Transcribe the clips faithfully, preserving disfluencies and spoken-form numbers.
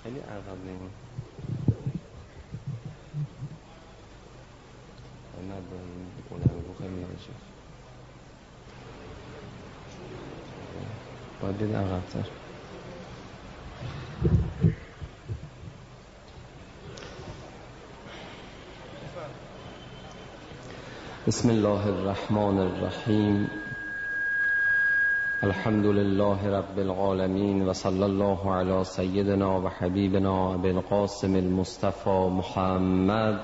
خیلی عقب نمیم نداریم بلنگو خیلی نجف باید بید عقبتر. بسم الله الرحمن الرحیم. الحمد لله رب العالمین و صلی الله علی سیدنا و حبیبنا ابی القاسم المصطفى محمد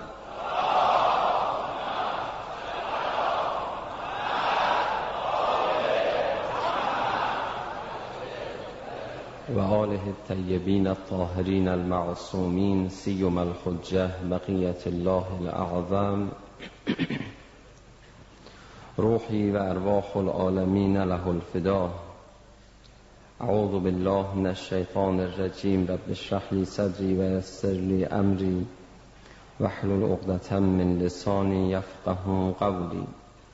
و آله الطیبین الطاهرین المعصومین سیما الحجة بقیة الله الاعظم روحی و ارواح العالمین له الفدا. اعوذ بالله من الشیطان الرجیم. رب اشرح لی صدری و یسر لی امری واحلل عقدة من لسانی یفقهوا قولی.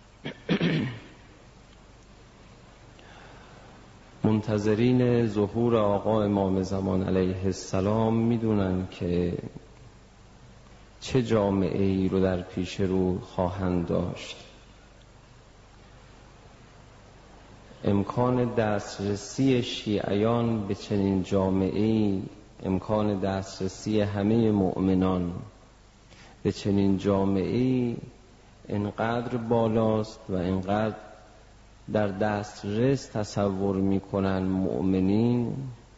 منتظرین ظهور آقا امام زمان علیه السلام میدونن که چه جامعه ای رو در پیش رو خواهند داشت. امکان دسترسی شیعیان به چنین جامعه‌ای، امکان دسترسی همه مؤمنان به چنین جامعه‌ای انقدر بالاست و انقدر در دسترس تصور میکنن مؤمنین،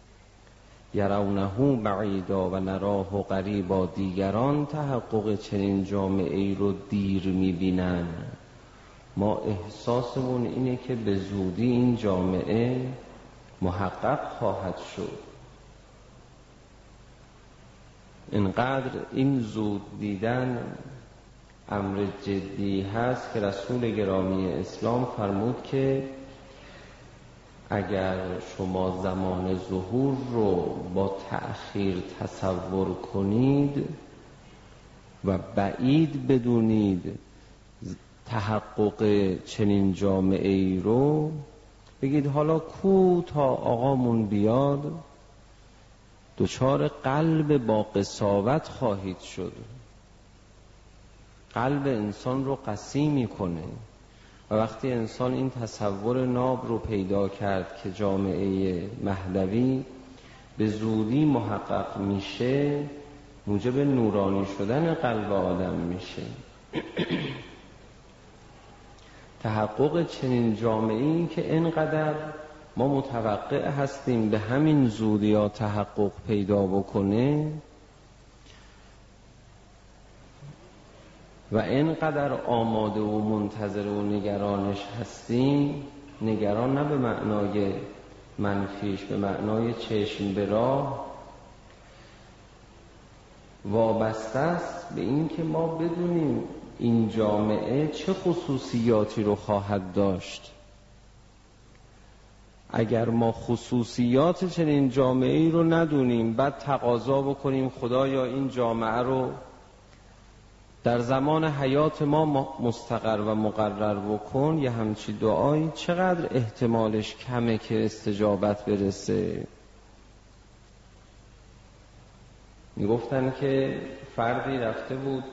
یرونه بعیدا و نراه قریبا، دیگران تحقق چنین جامعه‌ای رو دیر میبینن. ما احساسمون اینه که به زودی این جامعه محقق خواهد شد. اینقدر این زود دیدن امر جدی هست که رسول گرامی اسلام فرمود که اگر شما زمان ظهور رو با تأخیر تصور کنید و بعید بدونید تحقق چنین جامعه ای رو، بگید حالا کو تا آقامون بیاد دچار قلب با قساوت خواهید شد. قلب انسان رو قسی میکنه و وقتی انسان این تصور ناب رو پیدا کرد که جامعه مهدوی به زودی محقق میشه، موجب نورانی شدن قلب آدم میشه. تحقق چنین جامعه‌ای که اینقدر ما متوقع هستیم به همین زودی ها تحقق پیدا بکنه و اینقدر آماده و منتظر و نگرانش هستیم، نگران نه به معنای منفیش، به معنای چشم به راه، وابسته است به این که ما بدونیم این جامعه چه خصوصیاتی رو خواهد داشت. اگر ما خصوصیات چنین جامعه ای رو ندونیم، بعد تقاضا بکنیم خدایا این جامعه رو در زمان حیات ما مستقر و مقرر بکن، یه همچی دعایی چقدر احتمالش کمه که استجابت برسه. میگفتن که فردی رفته بود،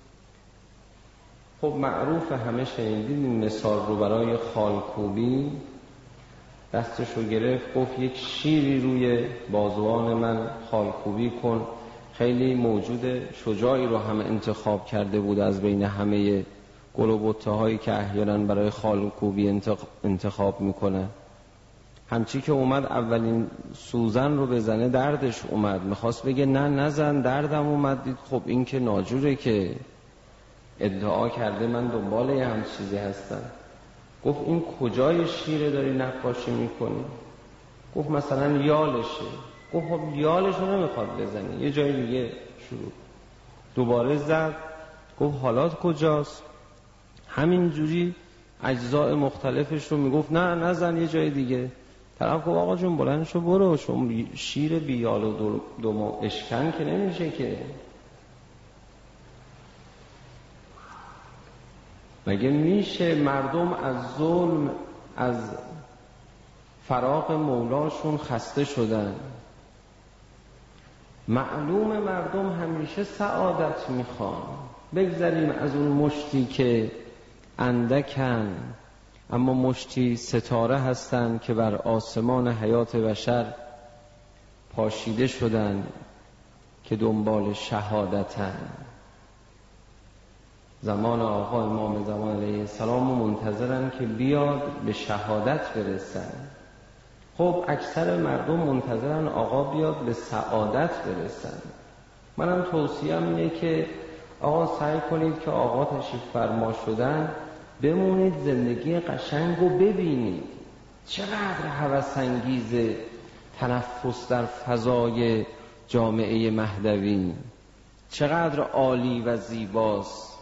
خب معروف همه شنیدید این مثال رو، برای خالکوبی دستشو گرفت گفت یک شیری روی بازوان من خالکوبی کن. خیلی موجود شجاعی رو هم انتخاب کرده بود از بین همه گل و بته هایی که احیانا برای خالکوبی انتخاب میکنه. همچی که اومد اولین سوزن رو بزنه دردش اومد، میخواست بگه نه نزن دردم اومد. دید خب این که ناجوره، که ادعا کرده من دنبال یه هم چیزی هستم. گفت این کجای شیره داری نقاشی میکنی؟ گفت مثلا یالشه. گفت خب یالشو نمیخواد بزنی، یه جای دیگه شروع. دوباره زد، گفت حالات کجاست؟ همین جوری اجزاء مختلفش رو میگفت نه نزن یه جای دیگه. طرف گفت آقا جون بلند شو برو، شما شیر بیال و دومو اشکن که نمیشه که. مگه میشه مردم از ظلم، از فراق مولاشون خسته شدن، معلوم مردم همیشه سعادت میخوان. بگذاریم از اون مشتی که اندکن اما مشتی ستاره هستند که بر آسمان حیات بشر پاشیده شدن که دنبال شهادتن. زمان آقا امام زمان علیه السلام منتظرن که بیاد به شهادت برسن. خب اکثر مردم منتظرن آقا بیاد به سعادت برسن. منم توصیه‌ام اینه که آقا سعی کنید که آقا تشریف فرما شدن بمونید زندگی قشنگ رو ببینید. چقدر هوس انگیز تنفس در فضای جامعه مهدوی، چقدر عالی و زیباست.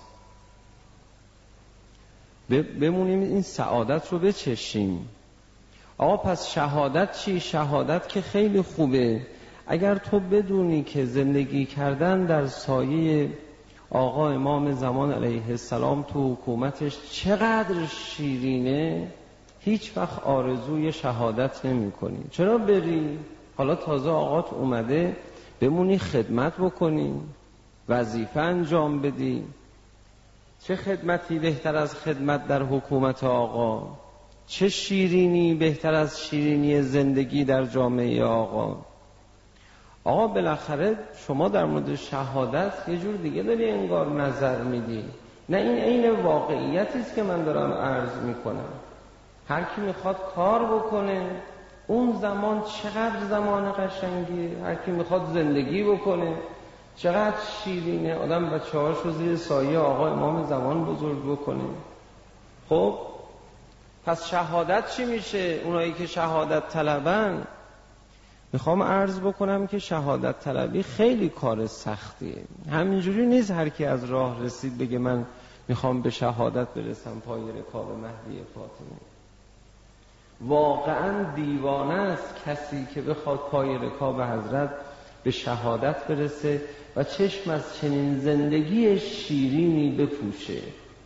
بمونیم این سعادت رو بچشیم. آقا پس شهادت چی؟ شهادت که خیلی خوبه. اگر تو بدونی که زندگی کردن در سایه آقا امام زمان علیه السلام تو حکومتش چقدر شیرینه، هیچ وقت آرزوی شهادت نمی کنی. چرا بری؟ حالا تازه آقات اومده بمونی خدمت بکنی، وظیفه انجام بدی. چه خدمتی بهتر از خدمت در حکومت آقا؟ چه شیرینی بهتر از شیرینی زندگی در جامعه آقا؟ آقا بالاخره شما در مورد شهادت یه جور دیگه داری انگار نظر میدی. نه، این عین واقعیتی است که من دارم عرض میکنم. هر کی میخواد کار بکنه، اون زمان چقدر زمان قشنگیه. هر کی میخواد زندگی بکنه چقدر شیرینه. آدم بچه‌هاشو زیر سایه آقا امام زمان بزرگ بکنه. خب پس شهادت چی میشه؟ اونایی که شهادت طلبن، میخوام عرض بکنم که شهادت طلبی خیلی کار سختیه. همینجوری نیست هر کی از راه رسید بگه من میخوام به شهادت برسم پای رکاب مهدی فاطمی. واقعا دیوانه است کسی که بخواد پای رکاب حضرت به شهادت برسه و چشم از چنین زندگی شیرینی بپوشه.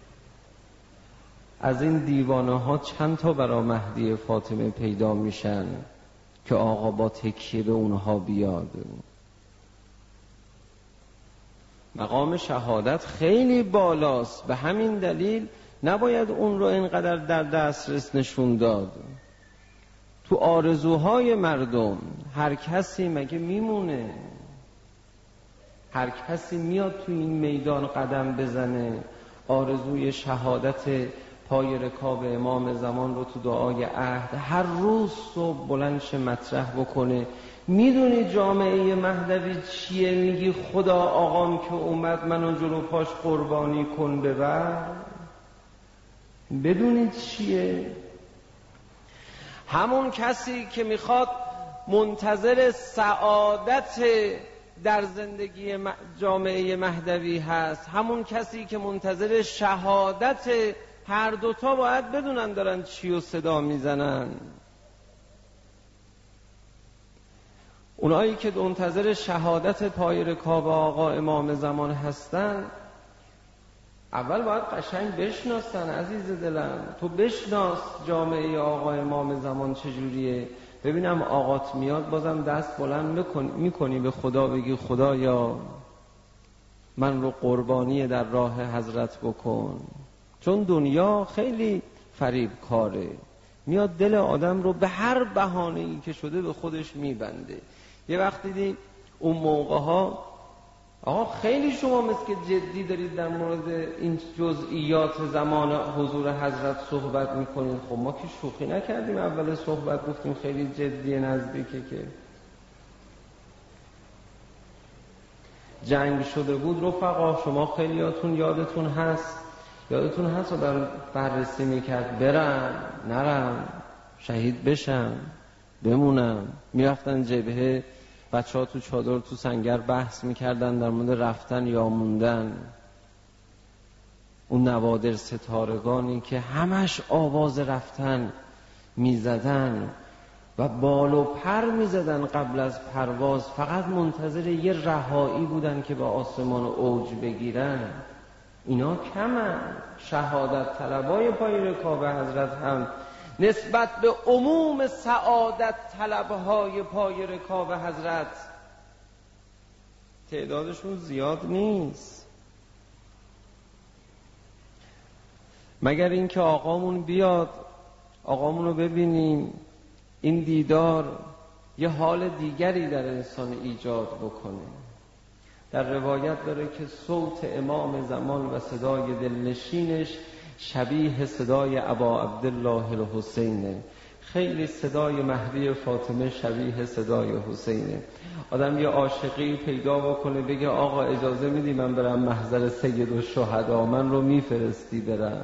از این دیوانه ها چند تا برای مهدی فاطمه پیدا میشن که آقا با تکیه به اونها بیاد. مقام شهادت خیلی بالاست، به همین دلیل نباید اون رو اینقدر در دسترس نشون داد. تو آرزوهای مردم هر کسی مگه میمونه؟ هر کسی میاد تو این میدان قدم بزنه آرزوی شهادت پای رکاب امام زمان رو تو دعای عهد هر روز صبح بلندش مطرح بکنه؟ میدونی جامعه مهدوی چیه؟ میگی خدا آقام که اومد منو جلو پاش قربانی کن ببر. بدونید چیه؟ همون کسی که میخواد منتظر سعادت در زندگی جامعه مهدوی هست، همون کسی که منتظر شهادت، هر دوتا باید بدونن دارن چی و صدا میزنن. اونایی که منتظر شهادت پای رکاب آقا امام زمان هستن اول باید قشنگ بشناسن. عزیز دلم تو بشناس جامعه آقا امام زمان چجوریه. ببینم آقات میاد بازم دست بلند میکنی به خدا بگی خدایا من رو قربانی در راه حضرت بکن. چون دنیا خیلی فریب کاره، میاد دل آدم رو به هر بهانه‌ای که شده به خودش میبنده. یه وقت دیدی اون موقع ها آقا خیلی شما مثل که جدی دارید در مورد این جزئیات زمان حضور حضرت صحبت میکنید. خب ما که شوخی نکردیم، اول صحبت گفتیم خیلی جدی نزدیکه که جنگ شده بود. رفقا شما خیلیاتون یادتون هست یادتون هست و در بررسی میکرد برم نرم، شهید بشم بمونم. میرفتن جبهه، بچه ها تو چادر تو سنگر بحث میکردن در مورد رفتن یا موندن. اون نوادر ستارگانی که همش آواز رفتن میزدن و بال و پر میزدن قبل از پرواز، فقط منتظر یه رهایی بودن که به آسمان اوج بگیرن. اینا کمن. شهادت طلبای پای رکاب حضرت هم نسبت به عموم سعادت طلبهای پای رکاب حضرت تعدادشون زیاد نیست، مگر اینکه آقامون بیاد، آقامون رو ببینیم، این دیدار یه حال دیگری در انسان ایجاد بکنه. در روایت داره که صوت امام زمان و صدای دلنشینش شبیه صدای ابا عبدالله الحسینه. خیلی صدای مهدی فاطمه شبیه صدای حسینه. آدم یه عاشقی پیدا بکنه بگه آقا اجازه میدی من برم محضر سید الشهدا، من رو میفرستی برم.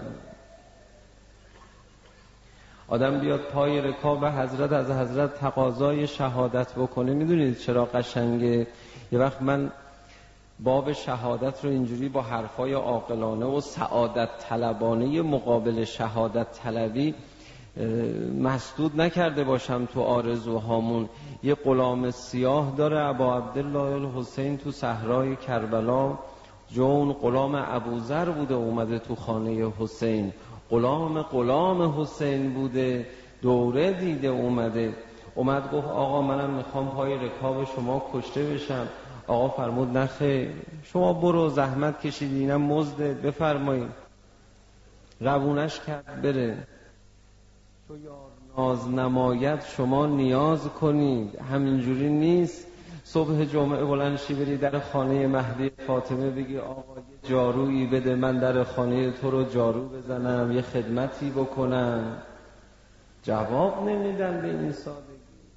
آدم بیاد پای رکاب حضرت، از حضرت تقاضای شهادت بکنه. میدونید چرا قشنگه؟ یه وقت من باب شهادت رو اینجوری با حرفای عاقلانه و سعادت طلبانه مقابل شهادت طلبی مسدود نکرده باشم تو آرزوهامون. یه غلام سیاه داره ابا عبدالله الحسین تو صحرای کربلا، جون غلام ابوذر بوده، اومده تو خانه حسین، غلام غلام حسین بوده، دوره دیده اومده، اومد گفت آقا منم میخوام پای رکاب شما کشته بشم. آقا فرمود نخیر، شما برو، زحمت کشیدی، اینم مزدت، بفرمایید. روونش کرد بره. تو یار ناز نماید شما نیاز کنید. همینجوری نیست صبح جمعه بلند شی بری در خانه مهدی فاطمه بگی آقا یه جارویی بده من در خانه تو رو جارو بزنم، یه خدمتی بکنم. جواب نمیدن به این سادگی.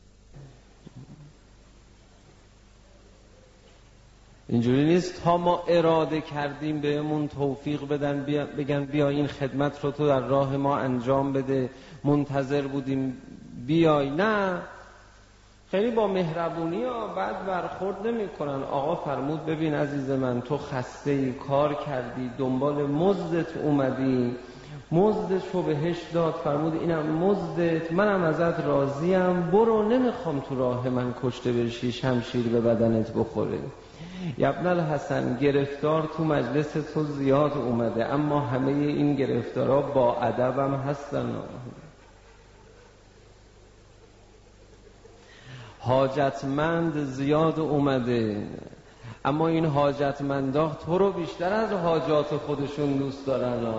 اینجوری نیست تا ما اراده کردیم بهمون توفیق بدن، بیا بگن بیا این خدمت رو تو در راه ما انجام بده، منتظر بودیم بیای. نه، خیلی با مهربونی ها بعد برخورد نمی کنن. آقا فرمود ببین عزیز من، تو خسته ای، کار کردی، دنبال مزدت اومدی، مزدت رو بهش داد، فرمود اینم مزدت، منم ازت راضیم، برو، نمیخوام تو راه من کشته بشی، شمشیر به بدنت بخوره. ابن الحسن، گرفتار تو مجلس تو زیاد اومده، اما همه این گرفتارا با ادبم هستن. حاجتمند زیاد اومده، اما این حاجتمندا تو رو بیشتر از حاجات خودشون دوست دارن.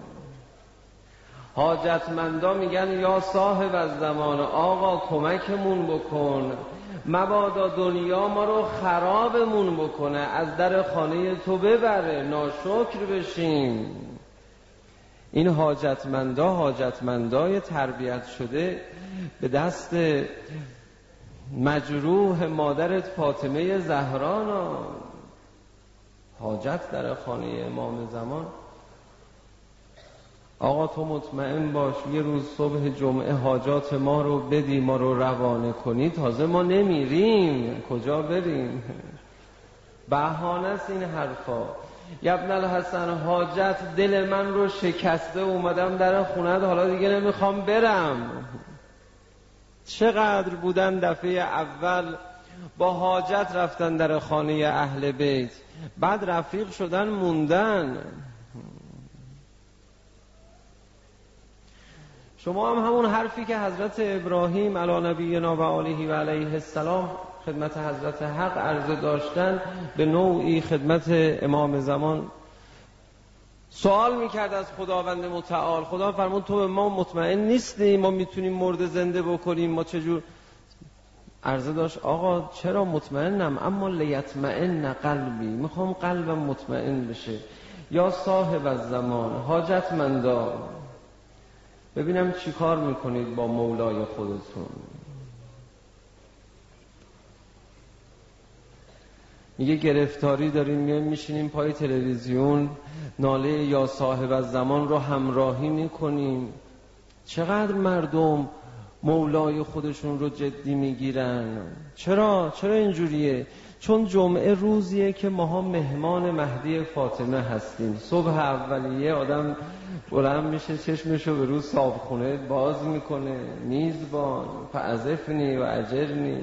حاجتمندا میگن یا صاحب از زمان، آقا کمکمون بکن، مبادا دنیا ما رو خرابمون بکنه، از در خانه تو ببره، ناشکر بشیم. این حاجتمندا حاجتمندای تربیت شده به دست مجروح مادرت فاطمه زهرا. حاجت در خانه امام زمان. آقا تو مطمئن باش یه روز صبح جمعه حاجات ما رو بدی، ما رو روانه کنی، تازه ما نمیریم، کجا بریم؟ بهانه است این حرفا. ابن الحسن، حاجت دل من رو شکسته، اومدم در خونت، حالا دیگه نمیخوام برم. چقدر بودن دفعه اول با حاجت رفتن در خانه اهل بیت، بعد رفیق شدن موندن. شما هم همون حرفی که حضرت ابراهیم علی نبینا و آله و علیه السلام خدمت حضرت حق عرضه داشتن، به نوعی خدمت امام زمان سوال میکرد از خداوند متعال. خدا فرمود تو به ما مطمئن نیستی ما میتونیم مرده زنده بکنیم؟ ما چجور؟ عرضه داشت آقا چرا مطمئنم، اما لیطمئن قلبی، میخوام قلبم مطمئن بشه. یا صاحب از زمان، حاجتمندا، ببینم چی کار میکنید با مولای خودتون. میگه گرفتاری داریم، میایم میشینیم پای تلویزیون، ناله یا صاحب از زمان رو همراهی میکنیم. چقدر مردم مولای خودشون رو جدی میگیرن. چرا؟ چرا اینجوریه؟ چون جمعه روزیه که ماها مهمان مهدی فاطمه هستیم. صبح اولیه آدم بلند میشه، چشمشو به روز صابخونه باز میکنه، میزبان فعزفنی و اجرنی.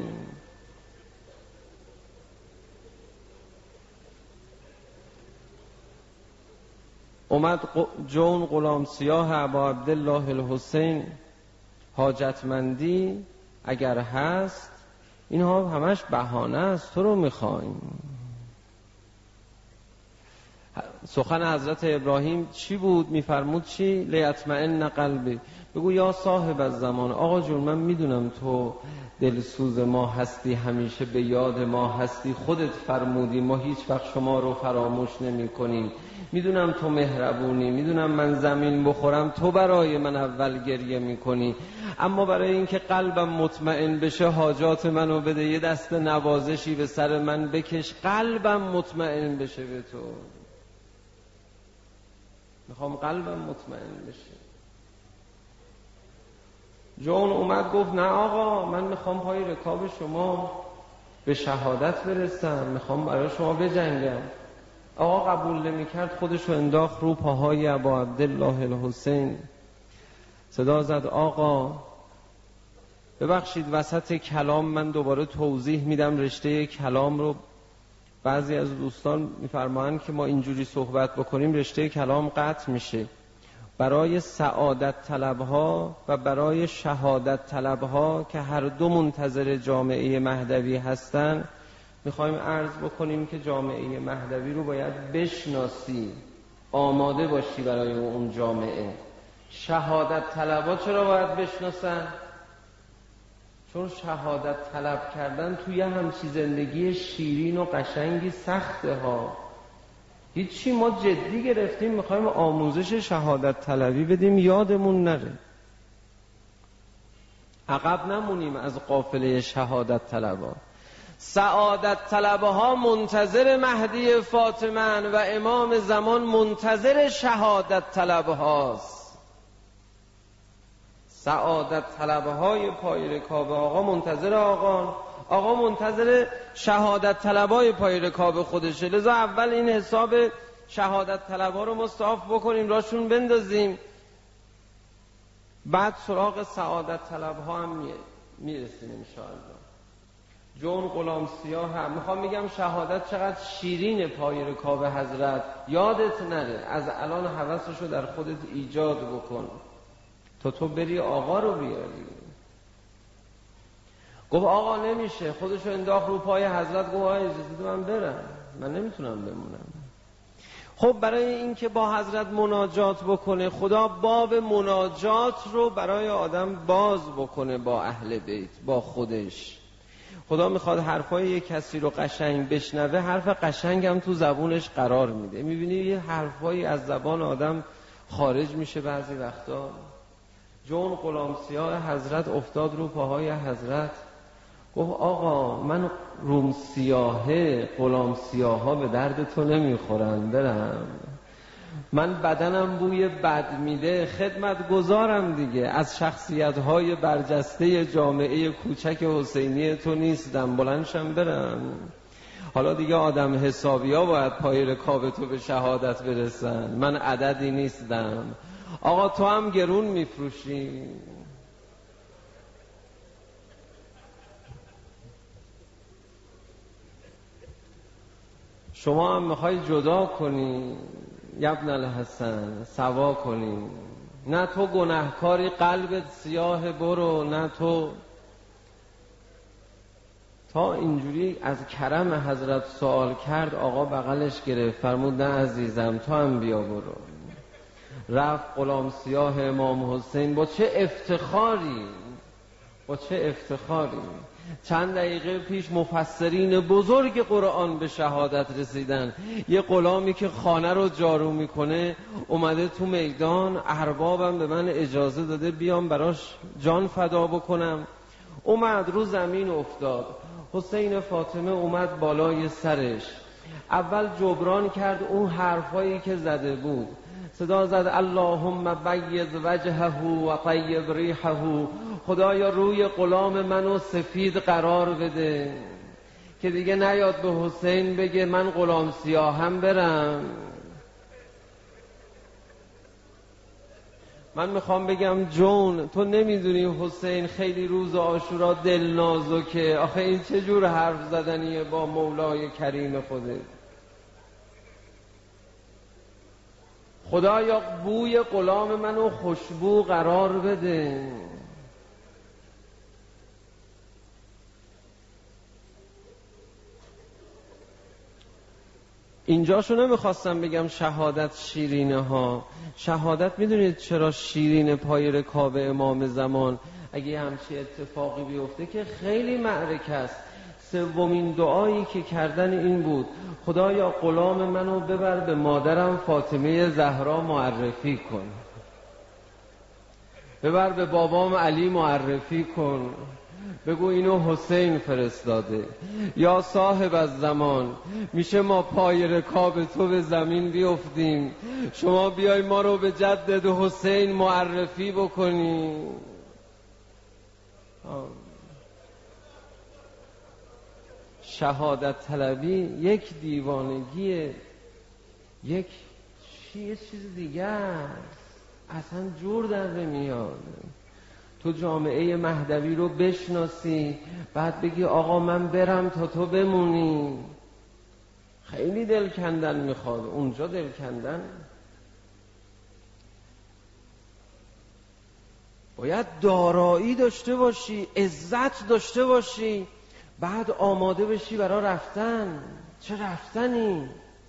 اومد جون غلام سیاه ابا عبدالله الحسین، حاجتمندی اگر هست اینها همش بهانه است، تو رو میخوایم. سخن حضرت ابراهیم چی بود؟ میفرمود چی؟ لیطمئن قلبی، بگو یا صاحب الزمان، آقا جون من میدونم تو دلسوز ما هستی، همیشه به یاد ما هستی، خودت فرمودی ما هیچ وقت شما رو فراموش نمی کنیم، میدونم تو مهربونی، میدونم من زمین بخورم تو برای من اول گریه میکنی، اما برای اینکه قلبم مطمئن بشه حاجات منو بده، یه دست نوازشی به سر من بکش قلبم مطمئن بشه به تو. میخوام قلبم مطمئن بشه. جون اومد گفت نه آقا، من میخوام پای رکاب شما به شهادت برسم، میخوام برای شما بجنگم. آقا قبول نمیکرد، خودشو انداخت رو پاهای ابا عبدالله الحسین، صدا زد آقا ببخشید وسط کلام من دوباره توضیح میدم رشته کلام رو. بعضی از دوستان میفرمایند که ما اینجوری صحبت بکنیم رشته کلام قطع میشه. برای سعادت طلبها و برای شهادت طلبها که هر دو منتظر جامعه مهدوی هستن، میخوایم عرض بکنیم که جامعه مهدوی رو باید بشناسی، آماده باشی برای اون جامعه. شهادت طلبها چرا باید بشناسن؟ چون شهادت طلب کردن توی همچی زندگی شیرین و قشنگی سخته ها. هیچی، ما جدی گرفتیم میخوایم آموزش شهادت طلبی بدیم یادمون نره، عقب نمونیم از قافله شهادت طلبا. سعادت طلبها منتظر مهدی فاطمه و امام زمان منتظر شهادت طلبهاست. سعادت طلبهای پای رکاب آقا منتظر آقا، آقا منتظر شهادت طلبهای پای رکاب خودشه. لذا اول این حساب شهادت طلبها رو مستعاف بکنیم، راشون بندازیم، بعد سراغ سعادت طلبها هم میرسیم انشاءالله. جون غلام سیاه هم میخوام میگم شهادت چقدر شیرین پای رکاب حضرت، یادت نره، از الان هوسشو در خودت ایجاد بکن تا تو بری آقا رو بیاری. گفت آقا نمیشه، خودشو انداخت رو پای حضرت، گفت آقا اجازه بده من برم، من نمیتونم بمونم. خب برای اینکه با حضرت مناجات بکنه، خدا باب مناجات رو برای آدم باز بکنه با اهل بیت، با خودش. خدا میخواد حرفای یک کسی رو قشنگ بشنوه، حرف قشنگ هم تو زبونش قرار میده. میبینی یه حرفایی از زبان آدم خارج میشه بعضی وقتا. جون غلام سیاه حضرت افتاد رو پاهای حضرت، گفت آقا من روم سیاهه، غلام سیاها به درد تو نمیخورن، برم. من بدنم بوی بد میده، خدمت گذارم دیگه، از شخصیت‌های برجسته جامعه کوچک حسینی تو نیستم، بلندشم برم. حالا دیگه آدم حسابیا باید پای رکاب تو به شهادت برسن، من عددی نیستم. آقا تو هم گرون میفروشی، شما هم میخوای جدا کنی ابن الحسن، سوا کنی. نه تو گناهکاری قلبت سیاه برو، نه تو. تا اینجوری از کرم حضرت سوال کرد، آقا بغلش گرفت فرمود نه عزیزم تو هم بیا برو. رفت غلام سیاه امام حسین با چه افتخاری، با چه افتخاری. چند دقیقه پیش مفسرین بزرگ قرآن به شهادت رسیدن. یه غلامی که خانه رو جارو میکنه اومده تو میدان، اربابم به من اجازه داده بیام براش جان فدا بکنم. اومد رو زمین افتاد، حسین فاطمه اومد بالای سرش، اول جبران کرد اون حرفایی که زده بود، صدا زد اللهم بید وجهه و طیب ریحه، خدایا روی غلام منو سفید قرار بده که دیگه نیاد به حسین بگه من غلام سیاهم برم. من میخوام بگم جون تو نمیدونی حسین خیلی روز عاشورا دل نازکه، آخه این چه جور حرف زدنیه با مولای کریم خوده. خدایا بوی غلام منو خوشبو قرار بده. اینجاشو نمیخواستم بگم شهادت شیرینه ها. شهادت میدونید چرا شیرین پای رکاب امام زمان؟ اگه همچی اتفاقی بیفته که خیلی معرکه است. سومین دعایی که کردن این بود خدایا غلام منو ببر به مادرم فاطمه زهرا معرفی کن، ببر به بابام علی معرفی کن، بگو اینو حسین فرستاده. یا صاحب از زمان، میشه ما پای رکاب تو به زمین بیفتیم، شما بیای ما رو به جدد حسین معرفی بکنی. شهادت طلبی یک دیوانگیه، یک چیز چیز دیگه است، اصلا جور در نمیاد. تو جامعه مهدوی رو بشناسی بعد بگی آقا من برم تا تو بمونی، خیلی دل کندن میخواد. اونجا دل کندن باید دارایی داشته باشی، عزت داشته باشی، بعد آماده بشی برای رفتن. چه رفتنی؟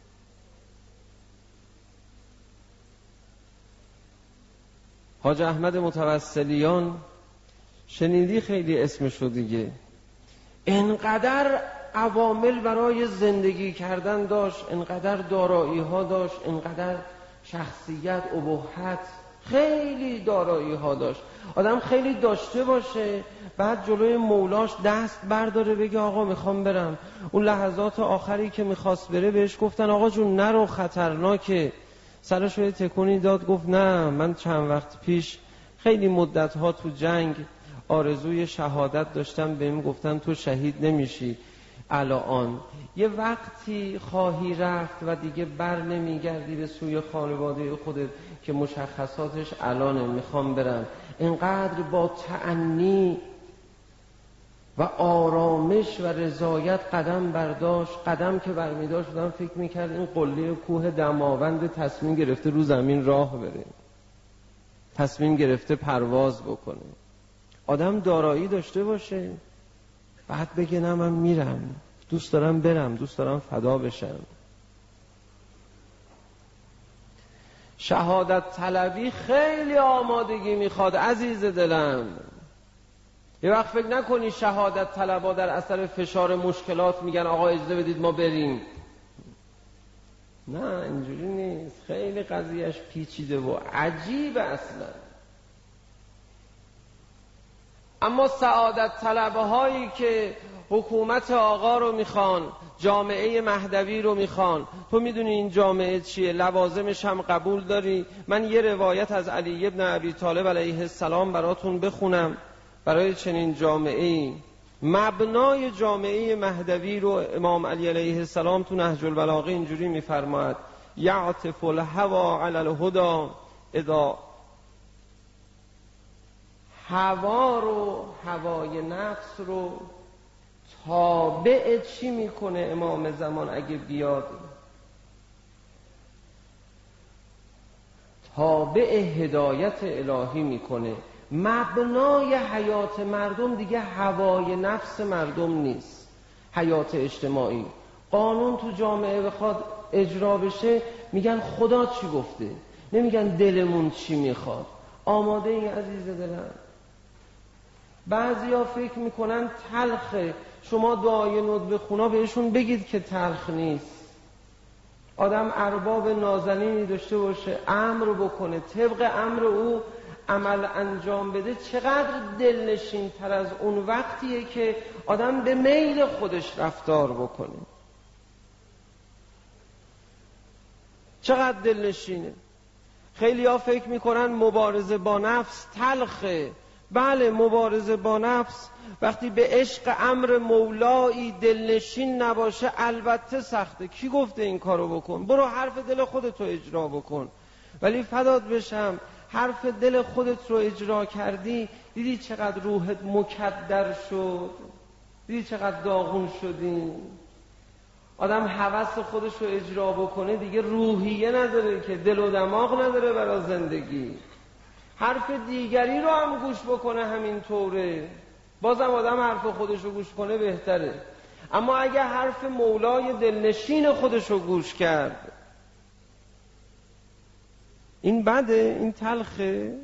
حاج احمد متوسلیان شنیدی خیلی اسمشو دیگه، انقدر عوامل برای زندگی کردن داشت، انقدر دارایی ها داشت، انقدر شخصیت، ابهت، خیلی دارایی ها داشت. آدم خیلی داشته باشه بعد جلوی مولاش دست برداره بگه آقا میخوام برم. اون لحظات آخری که میخواست بره بهش گفتن آقا جون نرو خطرناکه. سرش رو تکونی داد گفت نه من چند وقت پیش خیلی مدت ها تو جنگ آرزوی شهادت داشتم، بهم گفتن تو شهید نمیشی الان، یه وقتی خواهی رفت و دیگه بر نمیگردی به سوی خانواده خودت که مشخصاتش الانه، میخوام برم. اینقدر با تأنی و آرامش و رضایت قدم برداشت. قدم که برمیداشت بودم فکر میکرد این قله کوه دماوند تصمیم گرفته رو زمین راه بره، تصمیم گرفته پرواز بکنه. آدم دارایی داشته باشه بعد بگه نه من میرم، دوست دارم برم، دوست دارم فدا بشم. شهادت طلبی خیلی آمادگی میخواد عزیز دلم. یه وقت فکر نکنی شهادت طلبا در اثر فشار مشکلات میگن آقا اجازه بدید ما بریم. نه اینجوری نیست، خیلی قضیهش پیچیده و عجیب اصلا. اما سعادت طلبه هایی که حکومت آقا رو میخوان، جامعه مهدوی رو میخوان، تو میدونی این جامعه چیه، لوازمش هم قبول داری. من یه روایت از علی ابن ابی طالب علیه السلام براتون بخونم برای چنین جامعه‌ای. مبنای جامعه مهدوی رو امام علی علیه السلام تو نهج البلاغه اینجوری میفرماید: یعطف الهوی علی الهدی اذا. هوا رو، هوای نفس رو تابع چی میکنه امام زمان اگه بیاد؟ تابع هدایت الهی میکنه. مبنای حیات مردم دیگه هوای نفس مردم نیست، حیات اجتماعی. قانون تو جامعه بخواد اجرا بشه میگن خدا چی گفته، نمیگن دلمون چی میخواد. آماده این عزیز دلم؟ بعضیا فکر میکنن تلخه، شما دعای ندب خونا بهشون بگید که تلخ نیست. آدم ارباب نازنینی داشته باشه، امر بکنه، طبق امر او عمل انجام بده، چقدر دلنشین تر از اون وقتیه که آدم به میل خودش رفتار بکنه. چقدر دلنشینه. خیلی ها فکر میکنن مبارزه با نفس تلخه. بله مبارزه با نفس وقتی به عشق امر مولایی دلنشین نباشه البته سخته. کی گفته این کارو بکن؟ برو حرف دل خودت رو اجرا بکن. ولی فدات بشم حرف دل خودت رو اجرا کردی، دیدی چقدر روحت مکدر شد، دیدی چقدر داغون شدی. آدم هوس خودش رو اجرا بکنه دیگه روحیه نداره که، دل و دماغ نداره برای زندگی. حرف دیگری رو هم گوش بکنه همین طوره، بازم آدم حرف خودش رو گوش کنه بهتره. اما اگه حرف مولای دلنشین خودش رو گوش کرد، این بده، این تلخه.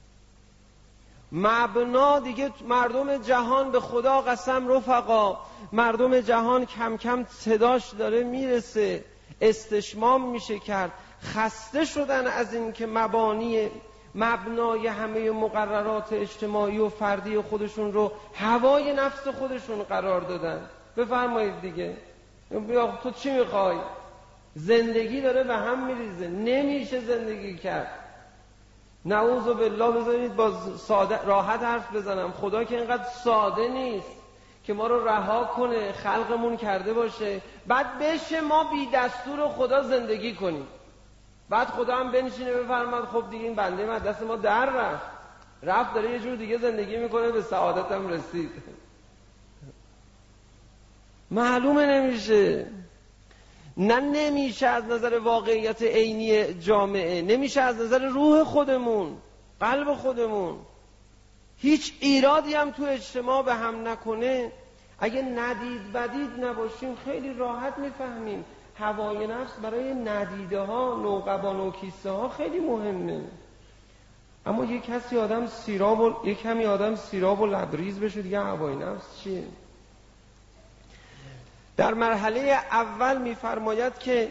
مبنا دیگه مردم جهان به خدا قسم رفقا، مردم جهان کم کم صداش داره میرسه، استشمام میشه کرد، خسته شدن از این که مبانی مبنای همه مقررات اجتماعی و فردی خودشون رو هوای نفس خودشون قرار دادن. بفرمایید دیگه، بیا تو چی میخوای؟ زندگی داره به هم میریزه، نمیشه زندگی کرد. نعوذ بالله. بذارید با ساده راحت حرف بزنم، خدا که اینقدر ساده نیست که ما رو رها کنه، خلقمون کرده باشه بعد بشه ما بی دستور خدا زندگی کنیم، بعد خدا هم بنشینه بفرماد خب دیگه این بنده من دست ما در رفت رفت داره یه جور دیگه زندگی میکنه، به سعادت هم رسید. معلومه نمیشه. نه نمیشه از نظر واقعیت عینی جامعه، نمیشه از نظر روح خودمون، قلب خودمون. هیچ ایرادی هم تو اجتماع به هم نکنه، اگه ندید بدید نباشیم خیلی راحت میفهمیم هوای نفس برای ندیده ها، نوقبان و کیسه ها خیلی مهمه. اما یک کسی آدم سیراب و یک کمی آدم سیراب و لبریز بشه دیگه هوای نفس چیه؟ در مرحله اول میفرماید که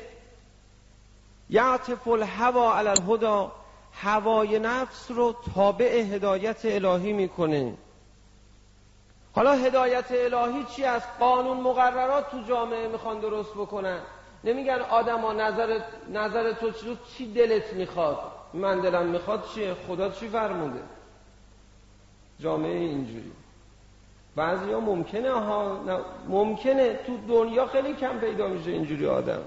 یعطف الهوا علی الهدی، هوای نفس رو تابع هدایت الهی میکنه. حالا هدایت الهی چی است؟ قانون مقررات تو جامعه میخوان درست بکنن، نمیگن آدما نظر نظر تو چی چی دلت میخواد، من دلم میخواد چیه، خدا چی فرموده. جامعه اینجوری بعضیا ممکنه ها ممکنه تو دنیا خیلی کم پیدا میشه اینجوری آدم.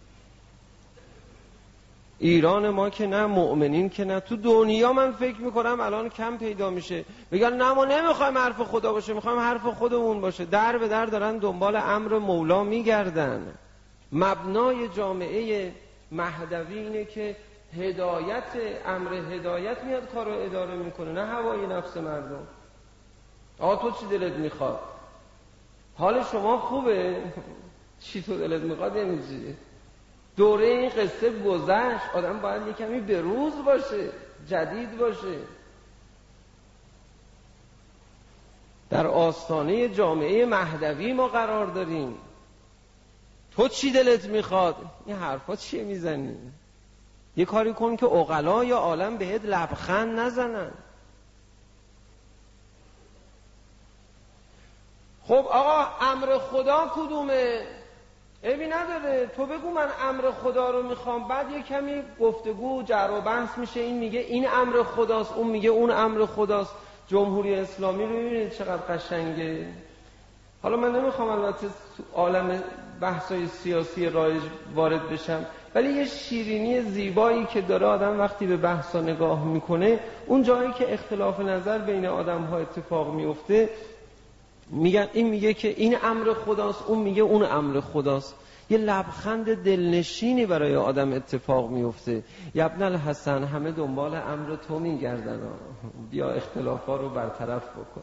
ایران ما که نه، مؤمنین که نه، تو دنیا من فکر میکنم الان کم پیدا میشه بگن نه ما نمیخوایم حرف خدا باشه، میخوایم حرف خودمون باشه. در به در دارن دنبال امر مولا میگردن. مبنای جامعه مهدوی اینه که هدایت، امر هدایت میاد کارو اداره میکنه، نه هوای نفس مردم. آقا تو چی دلت میخواد؟ حال شما خوبه؟ چی تو دلت میخواد؟ یعنی چی؟ دوره این قصه گذشت، آدم باید یک کمی بروز باشه، جدید باشه. در آستانه جامعه مهدوی ما قرار داریم. تو چی دلت میخواد؟ این حرفا چیه میزنی؟ یه کاری کن که عقلای عالم بهت لبخند نزنن. خب آقا امر خدا کدومه؟ عیبی نداره تو بگو من امر خدا رو میخوام، بعد یه کمی گفتگو جر و بحث میشه، این میگه این امر خداست، اون میگه اون امر خداست. جمهوری اسلامی رو میبینید چقدر قشنگه. حالا من نمیخوام البته تو عالم بحثای سیاسی رایج وارد بشم، ولی یه شیرینی زیبایی که داره آدم وقتی به بحثا نگاه میکنه، اون جایی که اختلاف نظر بین آدم ها اتفاق میفته، میگن این میگه که این امر خداست، اون میگه اون امر خداست. یه لبخند دلنشینی برای آدم اتفاق میفته. ابن الحسن همه دنبال امر تو میگردن، بیا اختلافا رو برطرف بکن.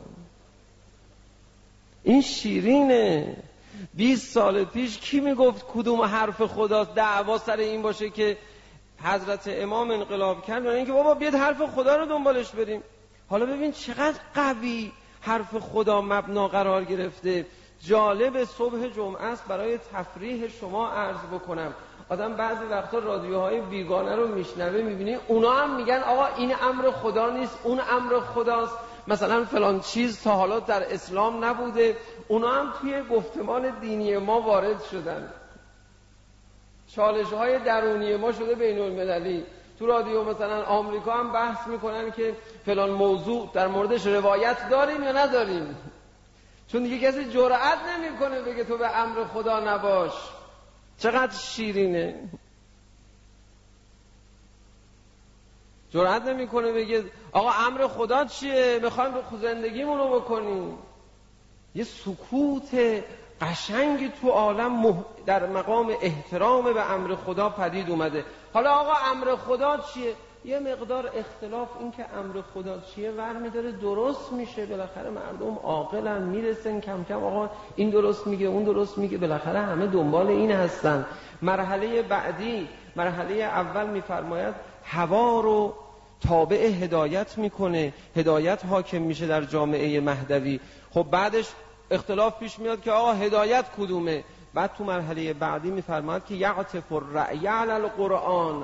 این شیرینه. بیست سال پیش کی میگفت کدوم حرف خداست؟ دعوا سر این باشه که حضرت امام انقلاب کرد، اینکه بابا بیاد حرف خدا رو دنبالش بریم. حالا ببین چقدر قوی حرف خدا مبنا قرار گرفته. جالب صبح جمعه است برای تفریح شما عرض بکنم. آدم بعضی وقتا رادیوهای بیگانه رو میشنوه، میبینی اونا هم میگن آقا این امر خدا نیست، اون امر خداست، مثلا فلان چیز تا حالا در اسلام نبوده. اونا هم توی گفتمان دینی ما وارد شدن. چالش های درونی ما شده بین المللی. تو رادیو مثلا آمریکا هم بحث میکنن که فلان موضوع در موردش روایت داریم یا نداریم، چون دیگه کسی جرئت نمیکنه بگه تو به امر خدا نباش. چقدر شیرینه. جرئت نمیکنه بگه آقا امر خدا چیه، میخوایم زندگیمون رو بکنیم. یه سکوت قشنگ تو عالم در مقام احترام به امر خدا پدید اومده. حالا آقا امر خدا چیه؟ یه مقدار اختلاف این که امر خدا چیه ور میداره، درست میشه. بالاخره مردم عاقلن، میرسن کم کم آقا این درست میگه اون درست میگه، بالاخره همه دنبال این هستن. مرحله بعدی، مرحله اول میفرماید هوا رو تابع هدایت میکنه، هدایت حاکم میشه در جامعه مهدوی. خب بعدش اختلاف پیش میاد که آقا هدایت کدومه. بعد تو مرحله بعدی میفرماید که یعطف الرأی علی القرآن،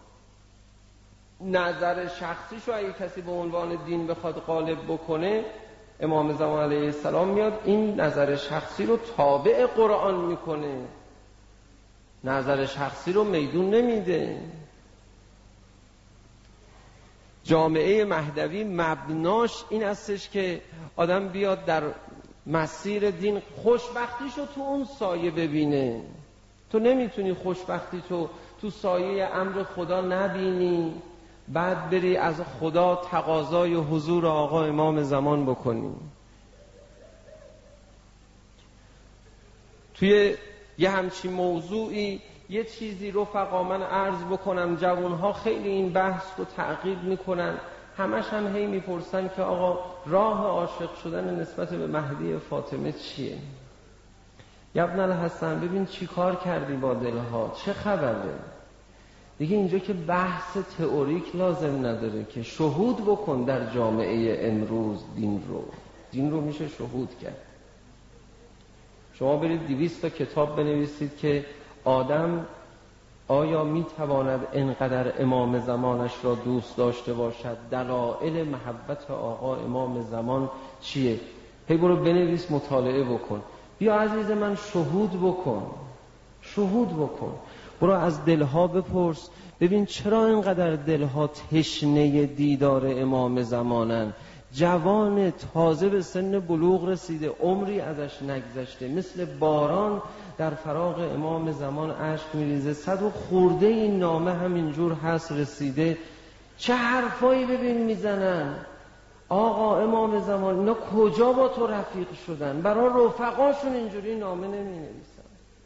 نظر شخصیشو اگه کسی به عنوان دین بخواد غالب بکنه، امام زمان علیه السلام میاد این نظر شخصی رو تابع قرآن میکنه، نظر شخصی رو میدون نمیده. جامعه مهدوی مبناش این استش که آدم بیاد در مسیر دین خوشبختیشو تو اون سایه ببینه. تو نمیتونی خوشبختی تو تو سایه امر خدا نبینی بعد بری از خدا تقاضای حضور آقا امام زمان بکنی. توی یه همچین موضوعی یه چیزی رفقا من عرض بکنم، جوانها خیلی این بحث رو تعقیب میکنن، همش هم هی میپرسن که آقا راه عاشق شدن نسبت به مهدی فاطمه چیه؟ یا ابن الحسن ببین چی کار کردی با دلها، چه خبره؟ دیگه اینجا که بحث تئوریک لازم نداره که شهود بکن در جامعه امروز دین رو، دین رو میشه شهود کرد. شما برید دویست تا کتاب بنویسید که آدم آیا میتواند انقدر امام زمانش را دوست داشته باشد، دلایل محبت آقا امام زمان چیه؟ هی برو بنویس، مطالعه بکن، بیا عزیز من شهود بکن، شهود بکن، برو از دلها بپرس ببین چرا اینقدر دلها تشنه دیدار امام زمانن. جوان تازه به سن بلوغ رسیده، عمری ازش نگذشته، مثل باران در فراق امام زمان اشک میریزه، صد و خورده این نامه همینجور هست رسیده. چه حرفایی ببین میزنن آقا امام زمان، اینا کجا با تو رفیق شدن؟ برای رفقاشون اینجوری نامه نمی نویسن.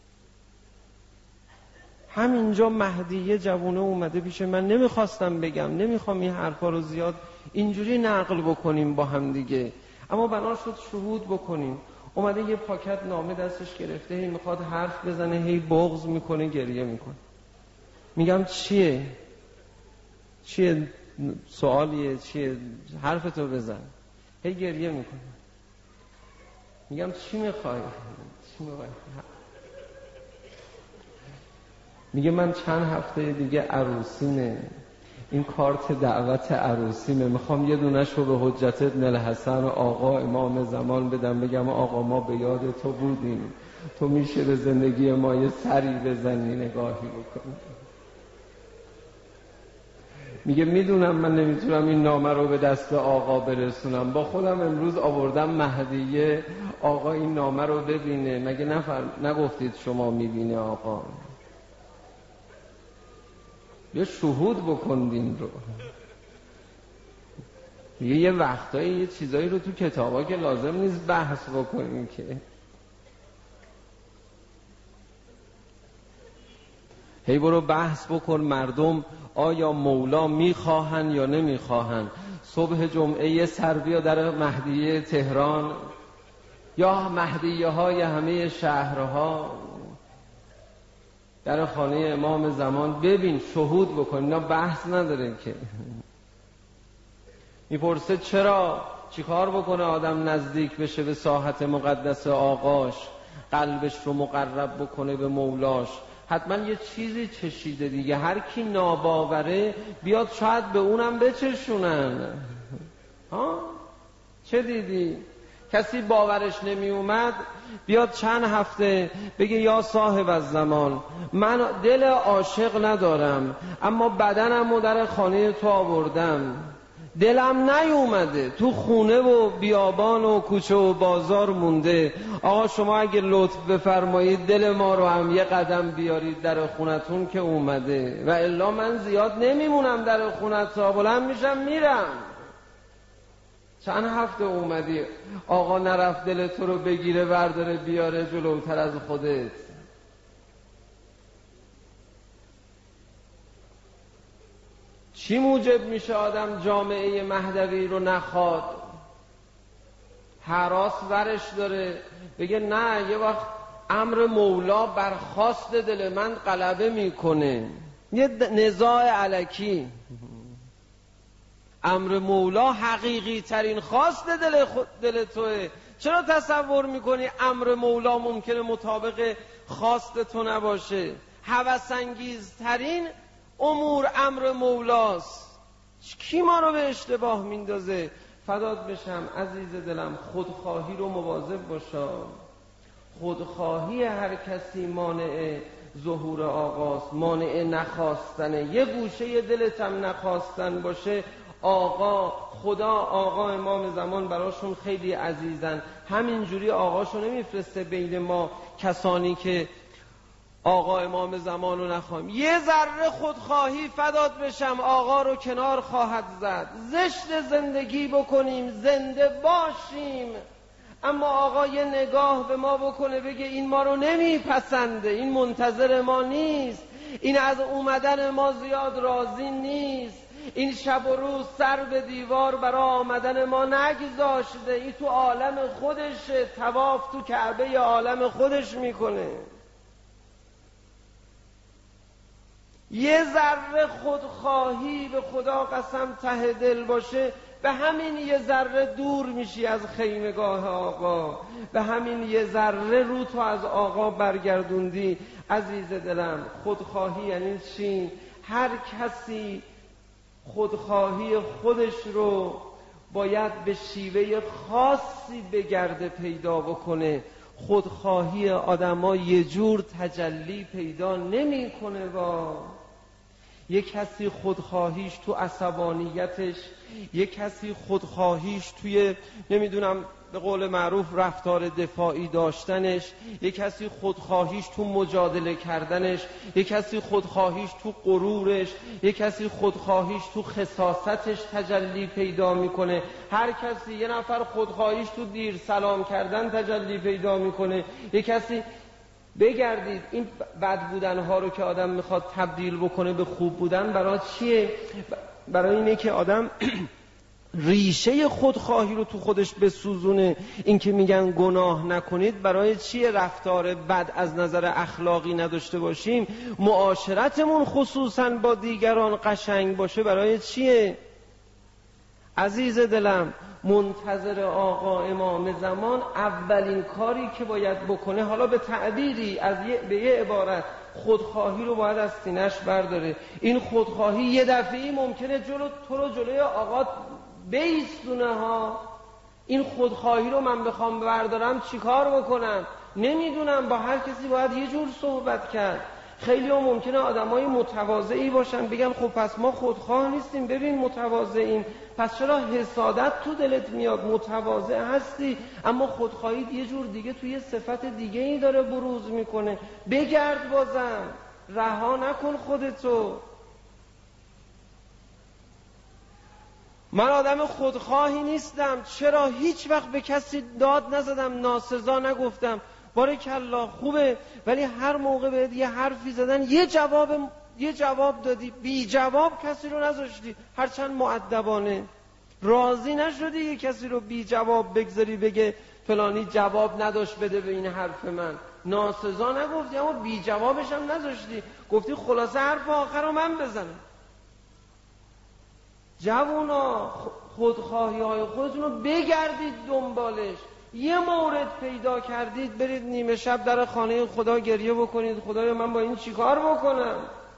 همینجا مهدیه جوونه اومده پیش من، نمیخواستم بگم، نمیخوام این حرفا رو زیاد اینجوری نقل بکنیم با هم دیگه، اما بنا شد شهود بکنیم. اومده یه پاکت نامه دستش گرفته، هی میخواد حرف بزنه، هی بغض میکنه، گریه میکنه. میگم چیه؟ چیه؟ سوالیه؟ چیه؟ حرفتو بزن. هی گریه میکنه. میگم چی میخوای؟ چی میخوای؟ میگه من چند هفته دیگه عروسیمه، این کارت دعوت عروسیمه، میخوام یه دونش رو به حجت ابن الحسن و آقا امام زمان بدم، بگم آقا ما به یاد تو بودیم، تو میشه به زندگی ما یه سری بزنی، نگاهی بکنی. میگه میدونم من نمیتونم این نامه رو به دست آقا برسونم، با خودم امروز آوردم مهدیه آقا این نامه رو ببینه، مگه نفر... نگفتید شما میبینه آقا؟ یه شهود بکن دین رو. یه یه وقتایی یه چیزایی رو تو کتابا که لازم نیست بحث بکنیم که هی برو بحث بکن مردم آیا مولا میخواهن یا نمیخواهن. صبح جمعه یه سر بیا در مهدیه تهران یا مهدیه های همه شهرها، در خانه امام زمان ببین، شهود بکن. اینا بحث نداره که. میپرسه چرا؟ چیکار بکنه آدم نزدیک بشه به ساحت مقدس آقاش، قلبش رو مقرب بکنه به مولاش؟ حتما یه چیزی چشیده دیگه. هر کی ناباوره بیاد شاید به اونم بچشونن. ها؟ چه دیدی؟ کسی باورش نمی اومد بیاد چند هفته بگه یا صاحب از زمان، من دل عاشق ندارم اما بدنم رو در خانه تو آوردم، دلم نیومده، تو خونه و بیابان و کوچه و بازار مونده. آقا شما اگه لطف بفرمایید دل ما رو هم یه قدم بیارید در خونتون که اومده، و الا من زیاد نمیمونم در خونت، تا بلند میشم میرم. چند هفته اومدی آقا نرفت دل تو رو بگیره برداره بیاره جلوتر از خودت. چی موجب میشه آدم جامعه مهدوی رو نخواد؟ هراس ورش داره بگه نه یه وقت امر مولا بر خواست دل من غلبه میکنه. یه نزاع الکی. امر مولا حقیقی ترین خواست دل, خود دل توه. چرا تصور میکنی امر مولا ممکنه مطابق خواست تو نباشه؟ هوس‌انگیز ترین امور امر مولاست. کی ما رو به اشتباه میندازه؟ فدات بشم عزیز دلم، خودخواهی رو مواظب باشا. خودخواهی هر کسی مانع ظهور آقاست، مانع نخواستنه. یه گوشه دلت هم نخواستن باشه، آقا خدا آقا امام زمان براشون خیلی عزیزن. همینجوری آقاشو نمیفرسته بین ما کسانی که آقا امام زمان رو نخواهیم. یه ذره خودخواهی فدات بشم آقا رو کنار خواهد زد. زشت زندگی بکنیم، زنده باشیم، اما آقا یه نگاه به ما بکنه بگه این ما رو نمیپسنده، این منتظر ما نیست، این از اومدن ما زیاد راضی نیست، این شب و روز سر به دیوار برای آمدن ما نگذاشته، این تو عالم خودشه، طواف تو کعبه عالم خودش میکنه. یه ذره خودخواهی به خدا قسم ته دل باشه، به همین یه ذره دور میشی از خیمگاه آقا، به همین یه ذره رو تو از آقا برگردوندی. عزیز دلم، خودخواهی یعنی چی؟ هر کسی خودخواهی خودش رو باید به شیوه خاصی بگرده پیدا بکنه. خودخواهی آدما یه جور تجلی پیدا نمیکنه. با یک کسی خودخواهیش تو عصبانیتش، یک کسی خودخواهیش توی نمیدونم به قول معروف رفتار دفاعی داشتنش، یک کسی خودخواهیش تو مجادله کردنش، یک کسی خودخواهیش تو غرورش، یک کسی خودخواهیش تو خساستش تجلی پیدا میکنه. هر کسی یه نفر خودخواهیش تو دیر سلام کردن تجلی پیدا میکنه. یک کسی بگردید این بد بودن ها رو که آدم میخواد تبدیل بکنه به خوب بودن برای چیه؟ برای اینه که آدم ریشه خودخواهی رو تو خودش بسوزونه. این که میگن گناه نکنید برای چیه؟ رفتار بد از نظر اخلاقی نداشته باشیم، معاشرتمون خصوصا با دیگران قشنگ باشه برای چیه؟ عزیز دلم، منتظر آقا امام زمان اولین کاری که باید بکنه، حالا به تعبیری از یه به یه عبارت، خودخواهی رو باید از سینه‌اش برداره. این خودخواهی یه دفعه‌ای ممکنه جلو تو رو جلوی آقا بیستونه ها. این خودخواهی رو من بخوام بردارم چیکار بکنم؟ نمیدونم. با هر کسی باید یه جور صحبت کرد. خیلی ها ممکنه آدمای متواضعی باشن، بگن خب پس ما خودخواه نیستیم، ببین متواضعیم، پس چرا حسادت تو دلت میاد؟ متواضع هستی اما خودخواهی یه جور دیگه توی صفت دیگه ای داره بروز میکنه. بگرد بازم، رها نکن خودتو. من آدم خودخواهی نیستم. چرا؟ هیچ وقت به کسی داد نزدم، ناسزا نگفتم. بارکالله خوبه، ولی هر موقع بهت یه حرفی زدن یه جواب یه جواب دادی، بی جواب کسی رو نذاشتی، هرچند مؤدبانه. راضی نشدی یه کسی رو بی جواب بگذاری بگه فلانی جواب نداشت بده به این حرف من. ناسزا نگفتی اما بی جوابش هم نذاشتی، گفتی خلاصه حرف آخر رو من بزنم. جوونا، خودخواهی های خودتون رو بگردید دنبالش. یه مورد پیدا کردید برید نیمه شب در خانه خدا گریه بکنید خدایا من با این چیکار بکنم؟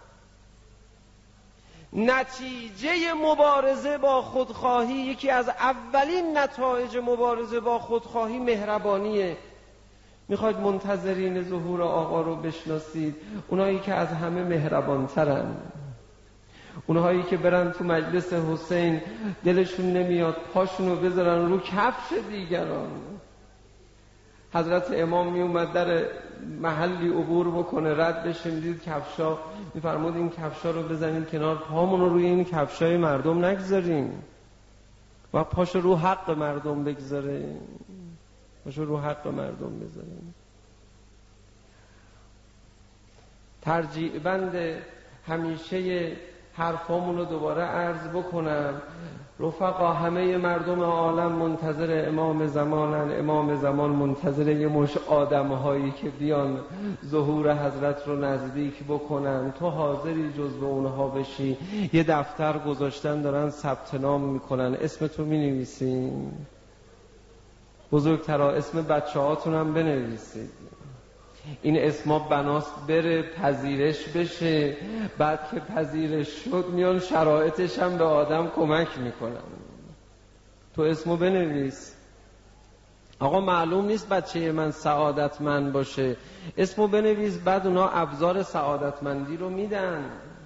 نتیجه مبارزه با خودخواهی، یکی از اولین نتایج مبارزه با خودخواهی مهربانیه. میخواید منتظرین ظهور آقا رو بشناسید؟ اونایی که از همه مهربانترن، اونهایی که برن تو مجلس حسین دلشون نمیاد پاشونو بذارن رو کفش دیگران. حضرت امام می اومد در محلی عبور بکنه، رد بشه، میدید کفشا، میفرمود این کفشا رو بزنیم کنار، پامون رو روی این کفشای مردم نگذاریم و پاشو رو حق مردم بگذاره، پاشو رو حق مردم بذاریم. ترجیع بند همیشه حرفامون رو دوباره عرض بکنم. رفقا، همه مردم عالم منتظر امام زمانن. امام زمان منتظر یه مش آدم‌هایی که بیان ظهور حضرت رو نزدیک بکنن. تو حاضری جز به اونها بشی؟ یه دفتر گذاشتن دارن ثبت نام میکنن، اسم تو مینویسین؟ بزرگترا اسم بچه هاتون هم بنویسید. این اسما بناست بره پذیرش بشه، بعد که پذیرش شد میان شرایطش هم به آدم کمک میکنن. تو اسمو بنویس. آقا معلوم نیست بچه من سعادتمند باشه، اسمو بنویس، بعد اونا ابزار سعادتمندی رو میدن.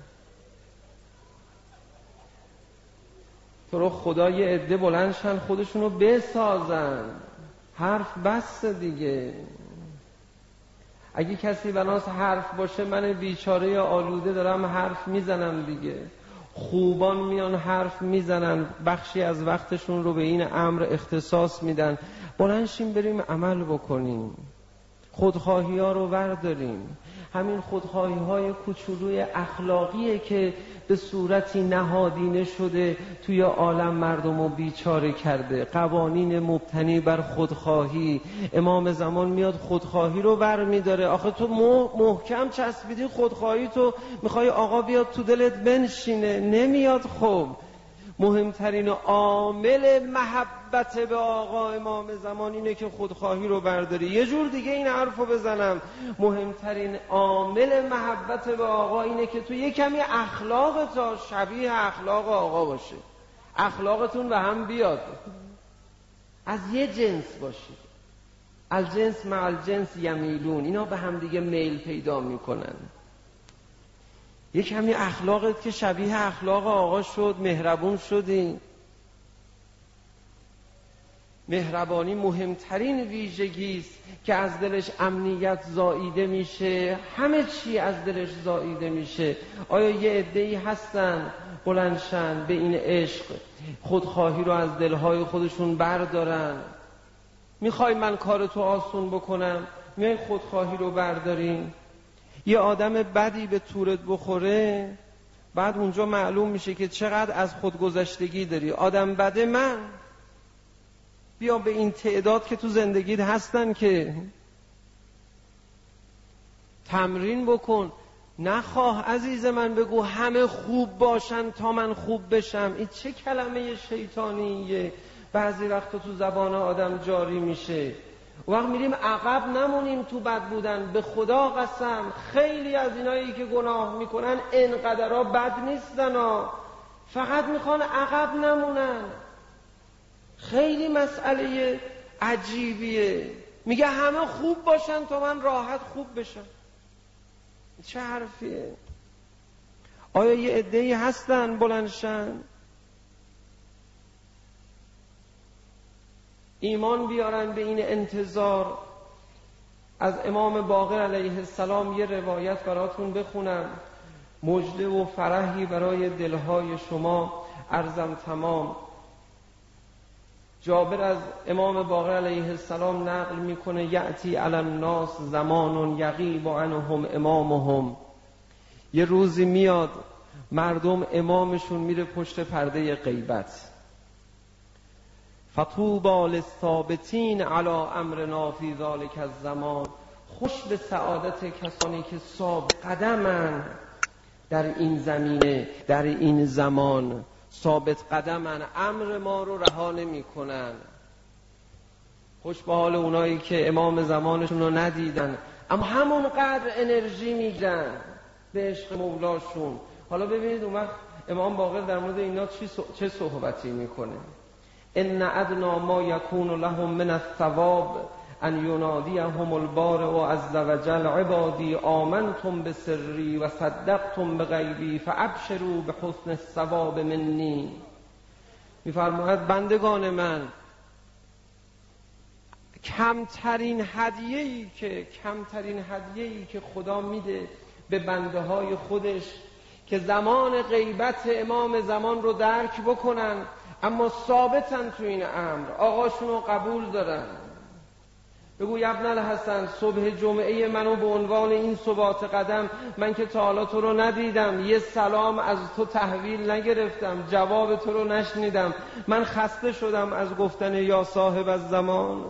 تو رو خدا یه عده بلندشن خودشونو بسازن. حرف بس دیگه. اگه کسی بناس حرف باشه، من بیچاره آلوده دارم حرف میزنم دیگه. خوبان میان حرف میزنن، بخشی از وقتشون رو به این امر اختصاص میدن. بلندشیم بریم عمل بکنیم، خودخواهی ها رو ورداریم. همین خودخواهی های کوچولوی اخلاقیه که به صورتی نهادینه شده توی عالم مردم رو بیچاره کرده. قوانین مبتنی بر خودخواهی. امام زمان میاد خودخواهی رو ور میداره. آخه تو محکم چسبیدی خودخواهی، تو میخوای آقا بیاد تو دلت بنشینه، نمیاد. خب مهمترین عامل محبت به آقا امام زمان اینه که خودخواهی رو برداری. یه جور دیگه این حرف رو بزنم، مهمترین عامل محبت به آقا اینه که تو یه کمی اخلاق تا شبیه اخلاق آقا باشه، اخلاقتون به هم بیاد، از یه جنس باشید. الجنس مع الجنس یمیلون، اینا به هم دیگه میل پیدا میکنن. یک کمی اخلاقت که شبیه اخلاق آقا شد، مهربون شدی. مهربانی مهمترین ویژگی است که از دلش امنیت زاییده میشه، همه چی از دلش زاییده میشه. آیا یه عده‌ای هستن بلندشن به این عشق خودخواهی رو از دلهای خودشون بردارن؟ میخوای من کارتو آسون بکنم، میای خودخواهی رو بردارین. یه آدم بدی به تورت بخوره، بعد اونجا معلوم میشه که چقدر از خودگذشتگی داری. آدم بده من بیا به این تعداد که تو زندگیت هستن که تمرین بکن. نخواه عزیز من بگو همه خوب باشن تا من خوب بشم. این چه کلمه شیطانیه بعضی وقت تو زبان آدم جاری میشه. وقت میریم عقب نمونیم تو بد بودن. به خدا قسم خیلی از اینایی که گناه میکنن انقدرها بد نیستن ها، فقط میخوان عقب نمونن. خیلی مسئله عجیبیه. میگه همه خوب باشن تا من راحت خوب بشم. چه حرفیه؟ آیا یه عده‌ای هستن بلندشن ایمان بیارن به این انتظار؟ از امام باقر علیه السلام یه روایت براتون بخونم، مژده و فرحی برای دلهای شما. عرضم تمام. جابر از امام باقر علیه السلام نقل میکنه یأتی علی الناس زمان یغیب عنهم امامهم. یه روزی میاد مردم امامشون میره پشت پرده غیبت. فطوبی للثابتین علی امرنا فی ذلک الزمان. خوش به سعادت کسانی که ثابت قدمن در این زمینه، در این زمان ثابت قدمن، امر ما رو رها نمی کنن. خوش به حال اونایی که امام زمانشون رو ندیدن اما همونقدر انرژی میدن به عشق مولاشون. حالا ببینید اون وقت امام باقر در مورد اینا چه صحبتی میکنه. ان ادنا ما یکون لهم من الثواب ان ینادیهم البارئ عز وجل عبادی آمنتم بسری و صدقتم بغیبی فابشروا بحسن الثواب منی. میفرماید بندگان من، کمترین هدیه‌ای که کمترین هدیه‌ای که خدا میده به بنده های خودش که زمان غیبت امام زمان رو درک بکنن اما ثابتن تو این امر، آقاشون رو قبول دارن، بگو ابن الحسن صبح جمعه منو به عنوان این ثبات قدم، من که تا حالا تو رو ندیدم، یه سلام از تو تحویل نگرفتم، جواب تو رو نشنیدم، من خسته شدم از گفتن یا صاحب الزمان.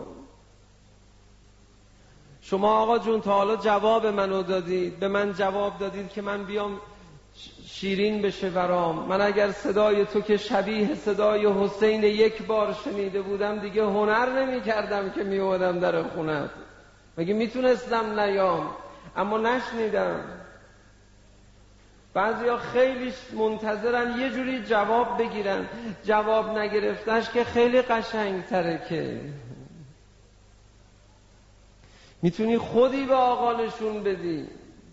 شما آقا جون تا حالا جواب منو دادید، به من جواب دادید که من بیام شیرین بشه برام. من اگر صدای تو که شبیه صدای حسین یک بار شنیده بودم دیگه هنر نمی کردم که می اومدم در خونت. مگه میتونستم نیام؟ اما نشنیدم. بعضیا خیلی منتظرن یه جوری جواب بگیرن، جواب نگرفتنش که خیلی قشنگ تره. که میتونی خودی به آقا نشون بدی.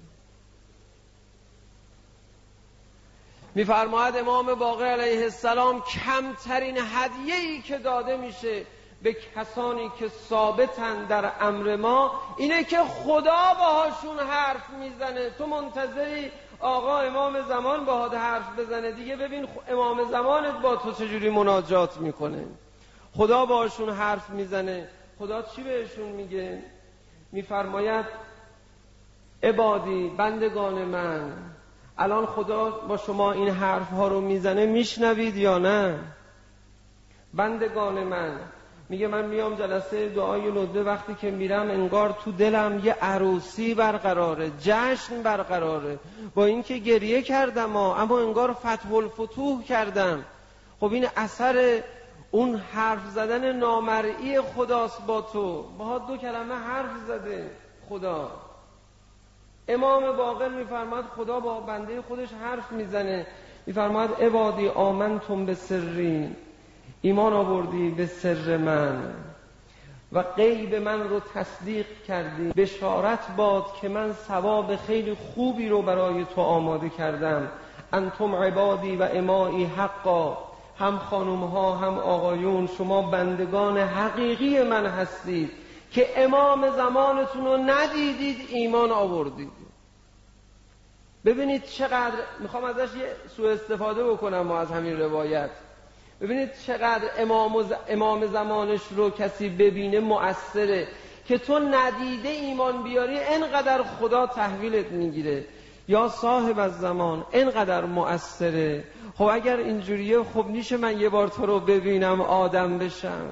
میفرماید امام باقر علیه السلام کمترین هدیه‌ای که داده میشه به کسانی که ثابتن در امر ما اینه که خدا باهاشون حرف میزنه. تو منتظری آقا امام زمان باهات حرف بزنه؟ دیگه ببین امام زمانت با تو چجوری مناجات میکنه. خدا باهاشون حرف میزنه. خدا چی بهشون میگه؟ میفرماید عبادی، بندگان من. الان خدا با شما این حرف ها رو میزنه، میشنوید یا نه؟ بندگان من. میگه من میام جلسه دعای ندبه، وقتی که میرم انگار تو دلم یه عروسی برقراره، جشن برقراره. با اینکه گریه کردم اما انگار فتح الفتوح کردم. خب این اثر اون حرف زدن نامرئی خداست با تو. با دو کلمه حرف زده خدا. امام باقر میفرماد خدا با بنده خودش حرف میزنه. میفرماد عبادی آمنتم به سری، ایمان آوردی به سر من و غیب من رو تصدیق کردی. بشارت باد که من ثواب خیلی خوبی رو برای تو آماده کردم. انتم عبادی و امایی حقا. هم خانم ها هم آقایون، شما بندگان حقیقی من هستید که امام زمانتون رو ندیدید، ایمان آوردید. ببینید چقدر، میخوام ازش یه سوء استفاده بکنم ما از همین روایت. ببینید چقدر امام, ز... امام زمانش رو کسی ببینه مؤثره که تو ندیده ایمان بیاری، انقدر خدا تحویلت میگیره. یا صاحب الزمان، انقدر مؤثره. خب اگر اینجوریه خب نیشه من یه بار تو رو ببینم آدم بشم؟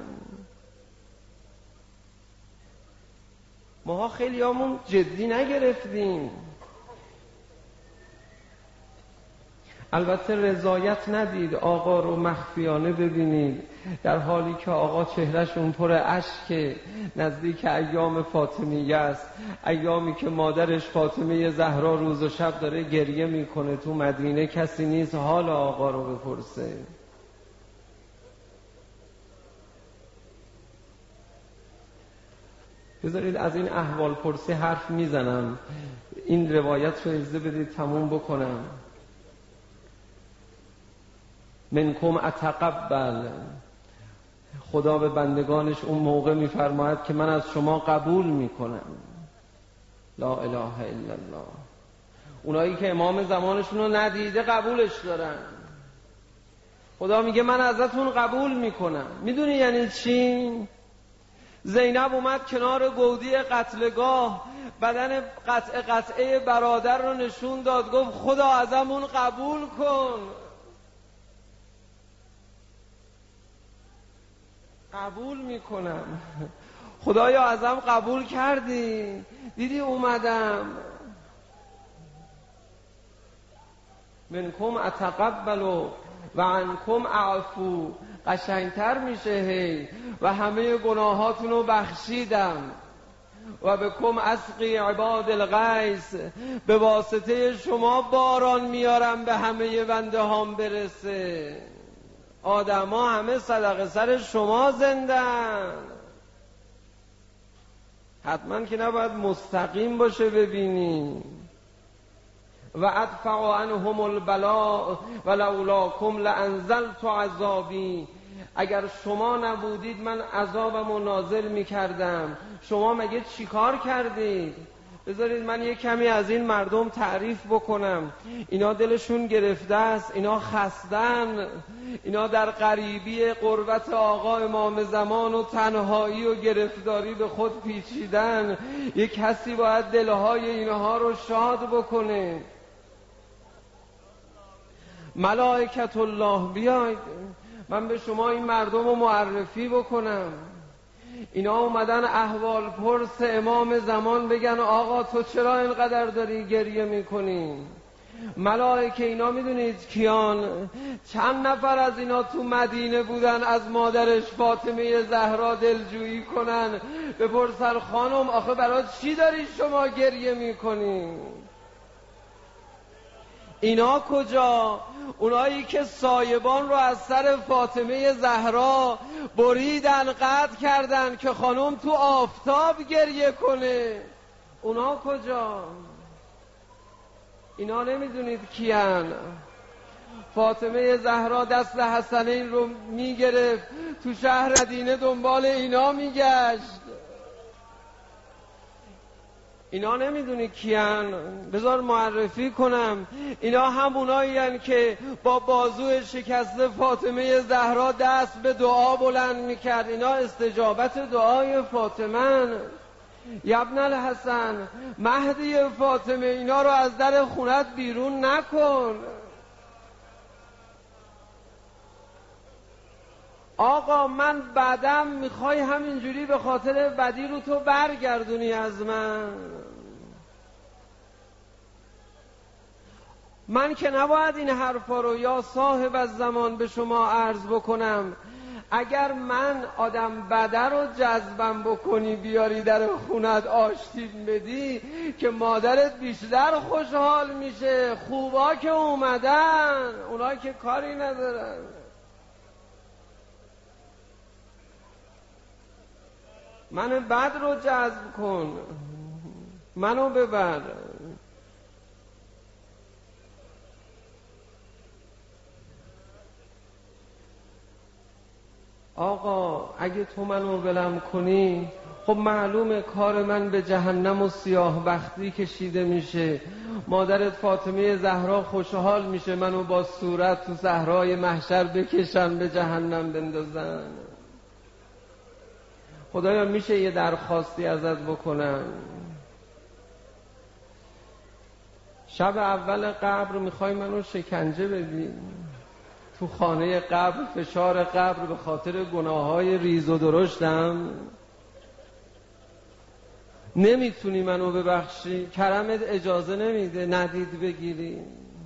ماها خیلی همون جدی نگرفتیم. البته رضایت ندید آقا رو مخفیانه ببینید، در حالی که آقا چهرهشون پر اشک، نزدیک ایام فاطمیه است، ایامی که مادرش فاطمه زهرا روز و شب داره گریه میکنه. تو مدینه کسی نیست حال آقا رو بپرسه. بذارید از این احوال پرسی حرف میزنم، این روایت رو اجازه بدید تموم بکنم. منکم اتقبل، خدا به بندگانش اون موقع میفرماید که من از شما قبول میکنم. لا اله الا الله. اونایی که امام زمانشون رو ندیده قبولش دارن. خدا میگه من ازتون قبول میکنم. میدونی یعنی چی؟ زینب اومد کنار گودی قتلگاه، بدن قطع قطعه برادر رو نشون داد، گفت خدا ازمون قبول کن. قبول میکنم. خدایا ازم قبول کردی، دیدی اومدم. منکم اتقبل و عنکم اعفو. قشنگتر میشه هی. و همه گناهاتون رو بخشیدم. و بکم اسقی عباد الغیث، به واسطه شما باران میارم به همه بنده هام برسه. آدم ها همه صدقه سر شما زندن. حتما که نباید مستقیم باشه ببینی. و ادفع عنهم البلاء ولولاکم لانزلت عذابی. اگر شما نبودید من عذابم رو نازل می کردم. شما مگه چی کار کردید؟ بذارید من یه کمی از این مردم تعریف بکنم. اینا دلشون گرفته است، اینا خستن، اینا در غریبی قربت آقا امام زمان و تنهایی و گرفتاری به خود پیچیدن. یک کسی باید دلهای اینها رو شاد بکنه. ملائکت الله بیاید من به شما این مردم رو معرفی بکنم. اینا اومدن احوال پرس امام زمان بگن آقا تو چرا اینقدر داری گریه میکنی؟ ملائکه اینا میدونید کیان؟ چند نفر از اینا تو مدینه بودن از مادرش فاطمه زهرا دلجویی کنن، بپرسن خانم آخه برای چی داری شما گریه میکنی؟ اینا کجا؟ اونایی که سایبان رو از سر فاطمه زهرا بریدن، قطع کردن که خانم تو آفتاب گریه کنه. اونا کجا؟ اینا نمیدونید کیان؟ فاطمه زهرا دست حسنین رو میگرفت تو شهر مدینه دنبال اینا میگشت. اینا نمیدونی کیان؟ بذار معرفی کنم. اینا همونایی هن که با بازو شکسته فاطمه زهرا دست به دعا بلند میکرد. اینا استجابت دعای فاطمه. یبن الحسن مهدی فاطمه اینا رو از در خونت بیرون نکن. آقا من بعدم میخوای همینجوری به خاطر بدی رو تو برگردونی از من؟ من که نباید این حرفا رو یا صاحب از زمان به شما عرض بکنم. اگر من آدم بده رو جذبم بکنی بیاری در خونت آشتیم بدی که مادرت بیشتر خوشحال میشه. خوبا که اومدن، اونا که کاری ندارن. من بد رو جذب کن، منو ببر. آقا اگه تو منو ولم کنی خب معلومه کار من به جهنم و سیاه بختی کشیده میشه. مادرت فاطمه زهرا خوشحال میشه منو با صورت تو صحرای محشر بکشن به جهنم بندازن. خدایا میشه یه درخواستی ازت بکنم؟ شب اول قبر میخوای منو شکنجه بدی؟ تو خانه قبر فشار قبر به خاطر گناههای ریز و درشتم؟ نمیتونی منو ببخشی؟ کرمت اجازه نمیده ندید بگیری؟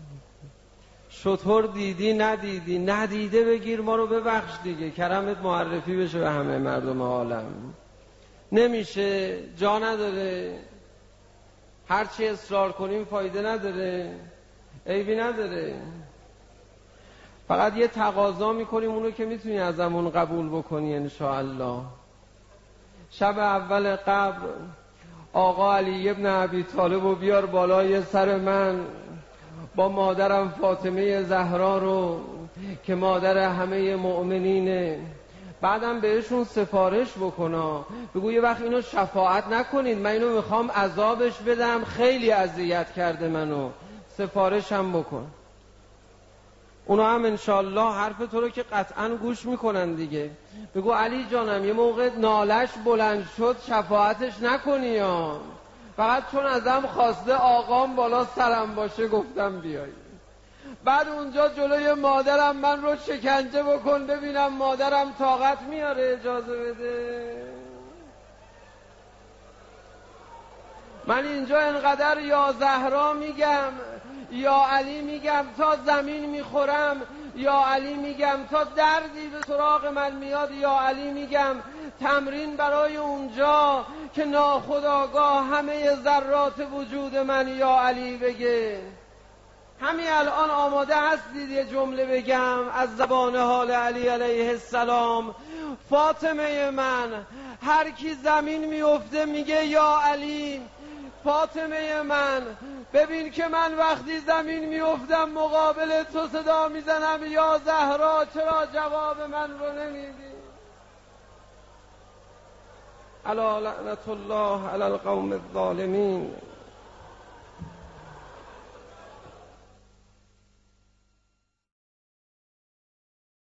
شطور دیدی ندیدی؟ ندیده بگیر ما رو ببخش دیگه، کرمت معرفی بشه به همه مردم عالم. نمیشه، جا نداره، هرچی اصرار کنیم فایده نداره، عیبی نداره. فقط یه تقاضا میکنیم اونو که میتونی ازمون قبول بکنی انشاءالله. شب اول قبر آقا علی ابن ابی طالب رو بیار بالای سر من با مادرم فاطمه زهرا رو که مادر همه مؤمنینه. بعدم بهشون سفارش بکنا، بگو یه وقت اینو شفاعت نکنید، من اینو میخوام عذابش بدم، خیلی اذیت کرده منو، سفارشم بکن. اونا هم انشالله حرف تو رو که قطعا گوش میکنن دیگه. بگو علی جانم یه موقع نالش بلند شد شفاعتش نکنی یا فقط چون ازم خواسته آقام بالا سرم باشه گفتم بیایی. بعد اونجا جلوی مادرم من رو شکنجه بکن ببینم مادرم طاقت میاره اجازه بده. من اینجا انقدر یا زهرا میگم یا علی میگم تا زمین میخورم، یا علی میگم تا دردی به سراغ من میاد، یا علی میگم تمرین برای اونجا که ناخودآگاه همه ذرات وجود من یا علی بگه. همین الان آماده هستید یه جمله بگم از زبان حال علی علیه السلام؟ فاطمه من، هر کی زمین میفته میگه یا علی. فاطمه من، ببین که من وقتی زمین میافتم مقابل تو صدا میزنم یا زهرا، چرا جواب من رو نمیدی؟ الا لعنت الله علی القوم الظالمین.